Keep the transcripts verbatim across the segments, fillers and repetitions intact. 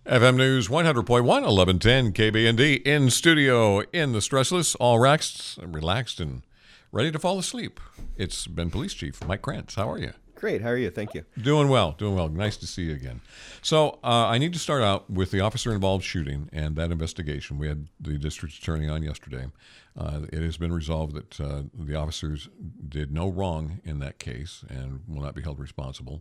F M News one hundred point one, eleven ten K B N D in studio in the Stressless, all relaxed, relaxed and ready to fall asleep. It's Ben Police Chief Mike Krantz. How are you? Great. How are you? Thank you. Doing well, doing well. Nice to see you again. So uh, I need to start out with the officer-involved shooting and that investigation. We had the district attorney on yesterday. Uh, it has been resolved that uh, the officers did no wrong in that case and will not be held responsible.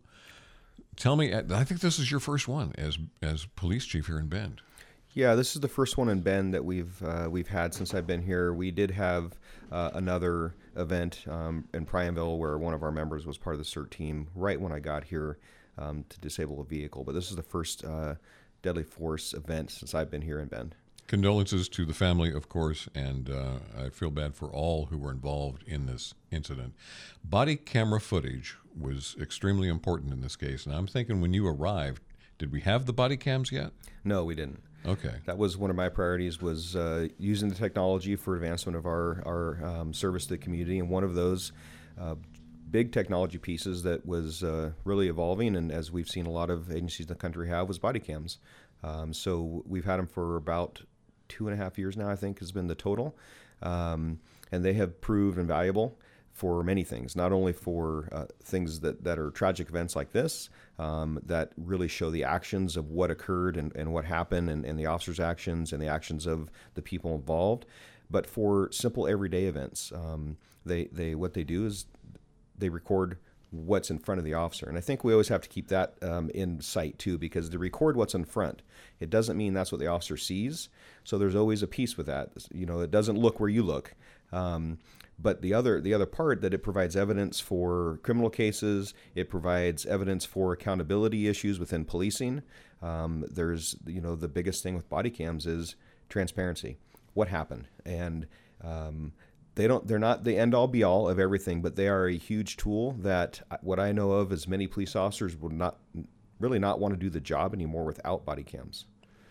Tell me, I think this is your first one as as police chief here in Bend. Yeah, this is the first one in Bend that we've uh, we've had since I've been here. We did have uh, another event um, in Pryonville where one of our members was part of the CERT team right when I got here um, to disable a vehicle. But this is the first uh, deadly force event since I've been here in Bend. Condolences to the family, of course, and uh, I feel bad for all who were involved in this incident. Body camera footage was extremely important in this case, and I'm thinking when you arrived, did we have the body cams yet? No, we didn't. Okay. That was one of my priorities, was uh, using the technology for advancement of our, our um, service to the community, and one of those uh, big technology pieces that was uh, really evolving, and as we've seen a lot of agencies in the country have, was body cams. Um, so we've had them for about two and a half years now, I think, has been the total. Um, and they have proved invaluable for many things, not only for uh, things that, that are tragic events like this, um, that really show the actions of what occurred and, and what happened and, and the officers' actions and the actions of the people involved, but for simple everyday events. Um, they, they what they do is they record what's in front of the officer. And I think we always have to keep that um, in sight too, because to record what's in front, it doesn't mean that's what the officer sees. So there's always a piece with that. You know, it doesn't look where you look. Um, but the other the other part, that it provides evidence for criminal cases, it provides evidence for accountability issues within policing. Um, there's, you know, the biggest thing with body cams is transparency. What happened? And um, They don't. They're not the end all be all of everything, but they are a huge tool that, what I know of, as many police officers would not really not want to do the job anymore without body cams.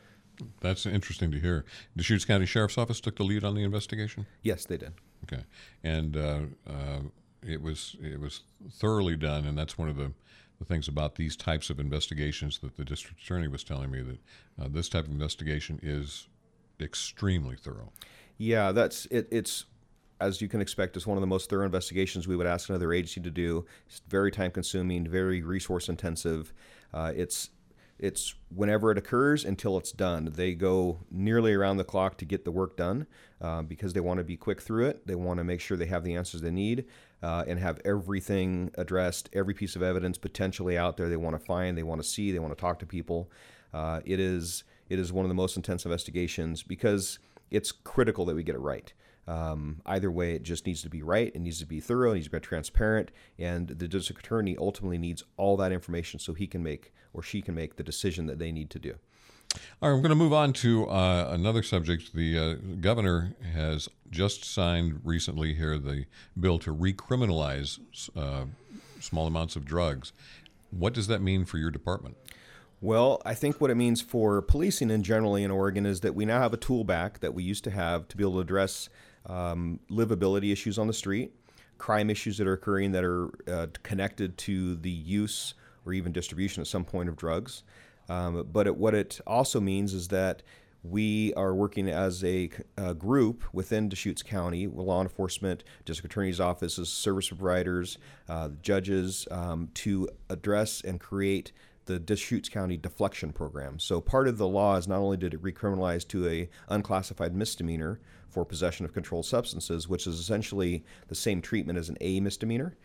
That's interesting to hear. The Deschutes County Sheriff's Office took the lead on the investigation? Yes, they did. Okay, and uh, uh, it was it was thoroughly done, and that's one of the, the things about these types of investigations that the district attorney was telling me, that uh, this type of investigation is extremely thorough. Yeah, that's it. It's, as you can expect, it's one of the most thorough investigations we would ask another agency to do. It's very time-consuming, very resource-intensive. Uh, it's it's whenever it occurs until it's done. They go nearly around the clock to get the work done uh, because they want to be quick through it. They want to make sure they have the answers they need uh, and have everything addressed, every piece of evidence potentially out there they want to find, they want to see, they want to talk to people. Uh, it is it is one of the most intense investigations because it's critical that we get it right. Um, either way, it just needs to be right. It needs to be thorough. It needs to be transparent. And the district attorney ultimately needs all that information so he can make, or she can make, the decision that they need to do. All right, I'm going to move on to uh, another subject. The uh, governor has just signed recently here the bill to recriminalize uh, small amounts of drugs. What does that mean for your department? Well, I think what it means for policing in generally in Oregon is that we now have a tool back that we used to have to be able to address um, livability issues on the street, crime issues that are occurring that are uh, connected to the use or even distribution at some point of drugs. Um, but it, what it also means is that we are working as a, a group within Deschutes County, law enforcement, district attorney's offices, service providers, uh, judges, um, to address and create the Deschutes County deflection program. So part of the law is not only did it recriminalize to a unclassified misdemeanor for possession of controlled substances, which is essentially the same treatment as an A misdemeanor,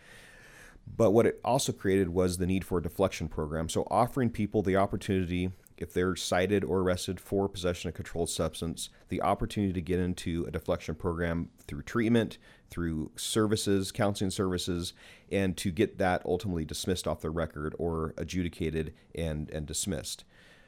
but what it also created was the need for a deflection program. So offering people the opportunity, if they're cited or arrested for possession of controlled substance, the opportunity to get into a deflection program through treatment, through services, counseling services, and to get that ultimately dismissed off the record or adjudicated and, and dismissed.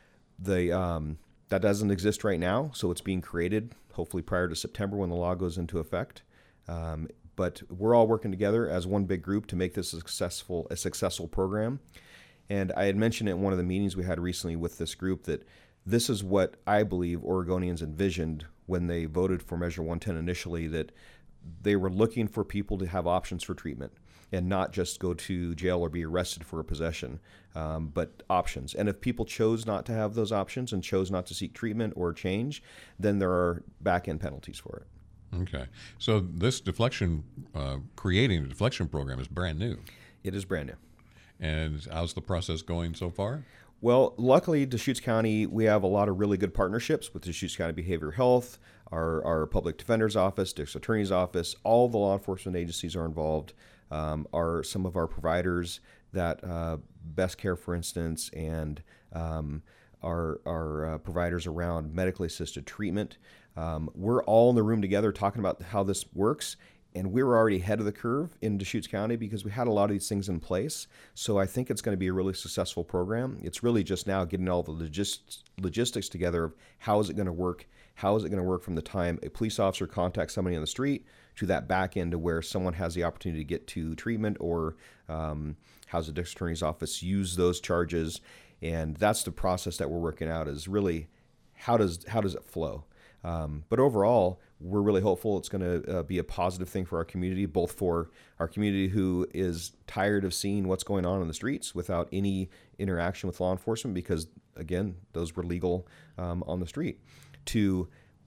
The um, that doesn't exist right now, so it's being created, hopefully prior to September when the law goes into effect. Um, but we're all working together as one big group to make this a successful, a successful program. And I had mentioned at one of the meetings we had recently with this group that this is what I believe Oregonians envisioned when they voted for Measure one ten initially, that they were looking for people to have options for treatment. and not just go to jail or be arrested for a possession, um, but options. And if people chose not to have those options and chose not to seek treatment or change, then there are back-end penalties for it. Okay. So this deflection, uh, creating a deflection program is brand new. It is brand new. And how's the process going so far? Well, luckily, Deschutes County, we have a lot of really good partnerships with Deschutes County Behavioral Health, our, our Public Defender's Office, District Attorney's Office. All the law enforcement agencies are involved. Um, are some of our providers that uh, Best Care, for instance, and um, our, our uh, providers around medically assisted treatment. Um, we're all in the room together talking about how this works. And we were already ahead of the curve in Deschutes County because we had a lot of these things in place. So I think it's going to be a really successful program. It's really just now getting all the logis- logistics together of how is it going to work? How is it going to work from the time a police officer contacts somebody on the street to that back end to where someone has the opportunity to get to treatment, or um, how's the district attorney's office use those charges? And that's the process that we're working out, is really how does how does it flow? Um, but overall, we're really hopeful it's going to uh, be a positive thing for our community, both for our community who is tired of seeing what's going on in the streets without any interaction with law enforcement, because, again, those were legal um, on the street, to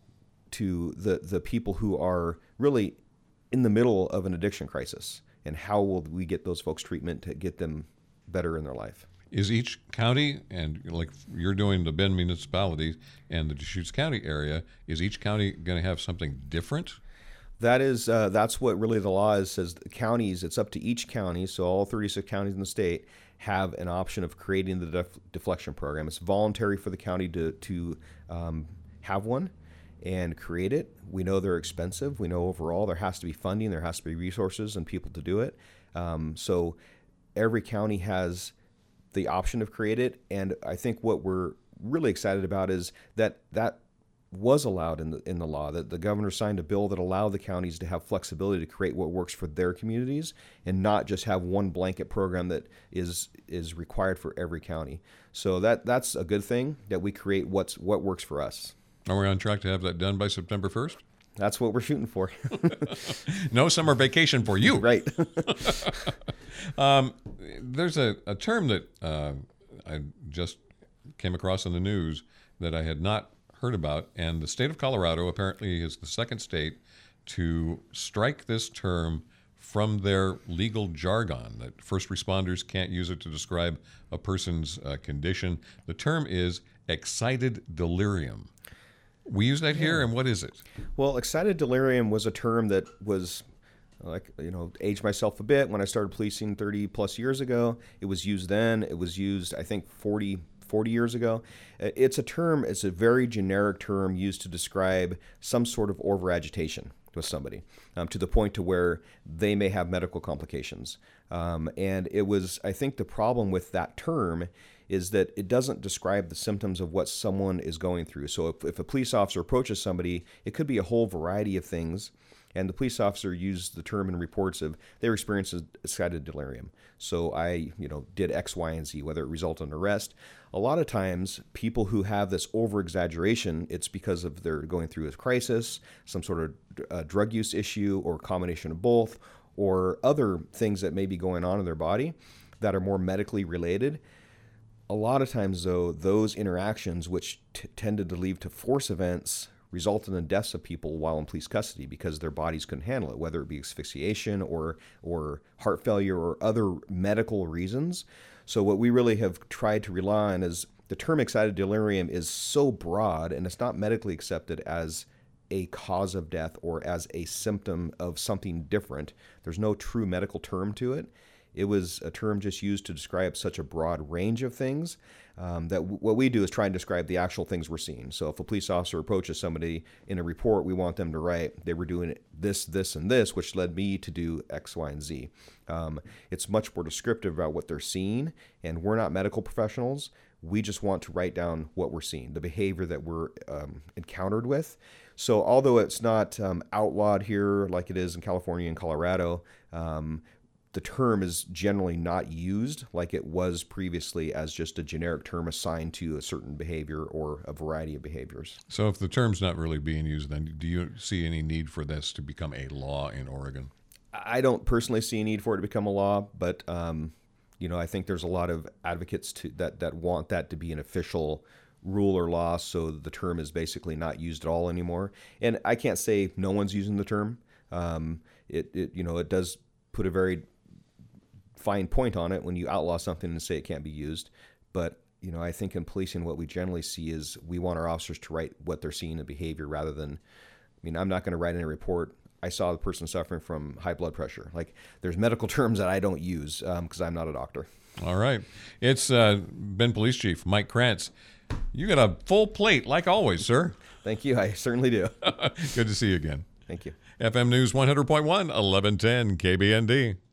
to the, the people who are really in the middle of an addiction crisis, and how will we get those folks treatment to get them better in their life. Is each county, and like you're doing the Bend municipality and the Deschutes County area, is each county going to have something different? That is, uh, that's what really the law is, says the counties, it's up to each county, so all thirty-six counties in the state have an option of creating the def- deflection program. It's voluntary for the county to, to um, have one and create it. We know they're expensive. We know overall there has to be funding, there has to be resources and people to do it. Um, so every county has the option of create it, and I think what we're really excited about is that that was allowed in the in the law, that the governor signed a bill that allowed the counties to have flexibility to create what works for their communities and not just have one blanket program that is is required for every county. So that that's a good thing, that we create what's what works for us. Are we on track to have that done by September first? That's what we're shooting for. No summer vacation for you. Right. um, there's a, a term that uh, I just came across in the news that I had not heard about, and the state of Colorado apparently is the second state to strike this term from their legal jargon, that first responders can't use it to describe a person's uh, condition. The term is excited delirium. We use that here, and what is it? Well, excited delirium was a term that was, like, you know, aged myself a bit when I started policing thirty plus years ago. It was used then. It was used, I think, forty, forty years ago. It's a term, it's a very generic term used to describe some sort of over-agitation with somebody, um, to the point to where they may have medical complications. Um, and it was, I think the problem with that term is that it doesn't describe the symptoms of what someone is going through. So if, if a police officer approaches somebody, it could be a whole variety of things. And the police officer used the term in reports of their experience of excited delirium. So I, you know, did X, Y, and Z, whether it resulted in arrest. A lot of times, people who have this over-exaggeration, it's because of they're going through a crisis, some sort of uh, drug use issue, or a combination of both, or other things that may be going on in their body that are more medically related. A lot of times, though, those interactions, which t- tended to lead to force events, resulted in deaths of people while in police custody because their bodies couldn't handle it, whether it be asphyxiation or or heart failure or other medical reasons. So what we really have tried to rely on is the term excited delirium is so broad, and it's not medically accepted as a cause of death or as a symptom of something different. There's no true medical term to it. It was a term just used to describe such a broad range of things um, that w- what we do is try and describe the actual things we're seeing. So if a police officer approaches somebody in a report, we want them to write, they were doing this, this, and this, which led me to do X, Y, and Z. Um, it's much more descriptive about what they're seeing, and we're not medical professionals. We just want to write down what we're seeing, the behavior that we're um, encountered with. So although it's not um, outlawed here like it is in California and Colorado, um, the term is generally not used like it was previously as just a generic term assigned to a certain behavior or a variety of behaviors. So if the term's not really being used, then do you see any need for this to become a law in Oregon? I don't personally see a need for it to become a law, but um, you know, I think there's a lot of advocates to, that that want that to be an official rule or law, so the term is basically not used at all anymore. And I can't say no one's using the term. Um, it, it you know it does put a very fine point on it when you outlaw something and say it can't be used. But you know, I think in policing, what we generally see is we want our officers to write what they're seeing in behavior rather than. I mean, I'm not going to write in a report, I saw the person suffering from high blood pressure. Like, there's medical terms that I don't use because um, I'm not a doctor. All right. It's uh, been Police Chief Mike Krantz. You got a full plate, like always, sir. Thank you. I certainly do. Good to see you again. Thank you. F M News one hundred point one, eleven ten K B N D.